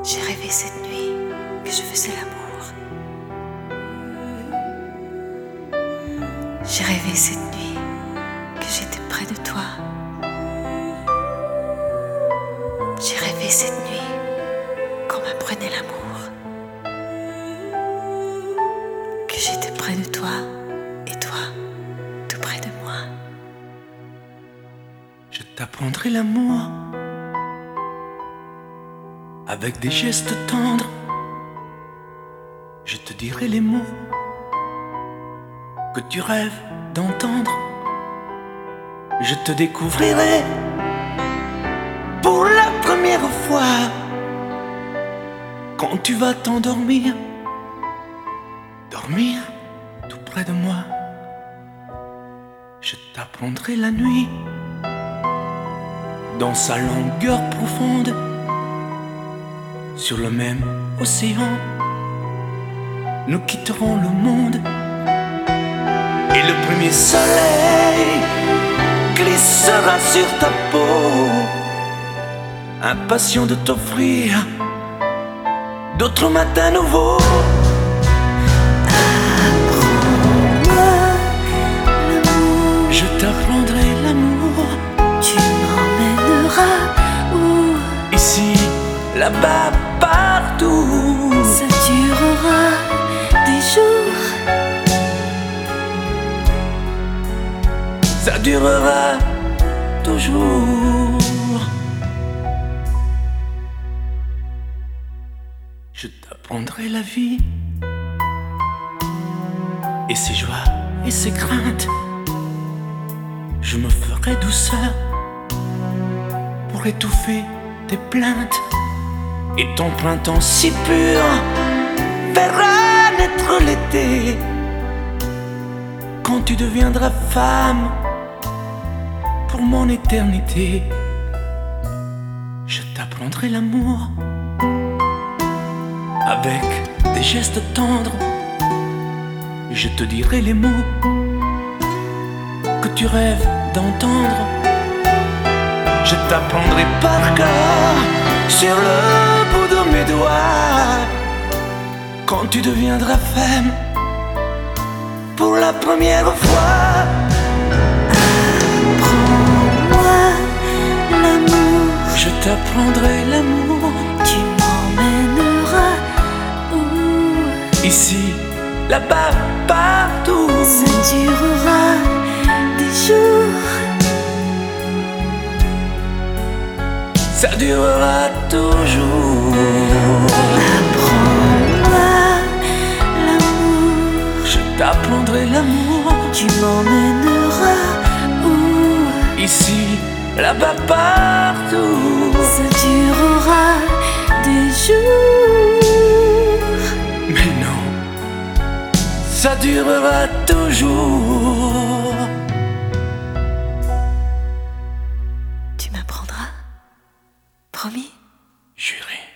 J'ai rêvé cette nuit que je faisais l'amour. J'ai rêvé cette nuit que j'étais près de toi. J'ai rêvé cette nuit qu'on m'apprenait l'amour. Que j'étais près de toi et toi tout près de moi. Je t'apprendrai l'amour avec des gestes tendres. Je te dirai les mots que tu rêves d'entendre. Je te découvrirai pour la première fois quand tu vas t'endormir, dormir tout près de moi. Je t'apprendrai la nuit dans sa longueur profonde, sur le même océan, nous quitterons le monde. Et le premier soleil glissera sur ta peau, impatient de t'offrir d'autres matins nouveaux. Apprends-moi l'amour. Je t'apprendrai l'amour. Tu m'emmèneras où? Ici, là-bas, partout. Ça durera des jours. Ça durera toujours. Je t'apprendrai la vie et ses joies et ses craintes. Je me ferai douceur pour étouffer tes plaintes. Et ton printemps si pur verra naître l'été quand tu deviendras femme pour mon éternité. Je t'apprendrai l'amour avec des gestes tendres. Je te dirai les mots que tu rêves d'entendre. Je t'apprendrai par cœur sur le bout de mes doigts quand tu deviendras femme pour la première fois. Apprends-moi l'amour. Je t'apprendrai l'amour. Tu m'emmèneras où? Ici, là-bas, partout. Ça durera des jours. Ça durera toujours. Apprends-moi l'amour. Je t'apprendrai l'amour. Tu m'emmèneras où? Ici, là-bas, partout. Ça durera des jours. Mais non, ça durera toujours. Tu m'apprendras? Promis? Juré.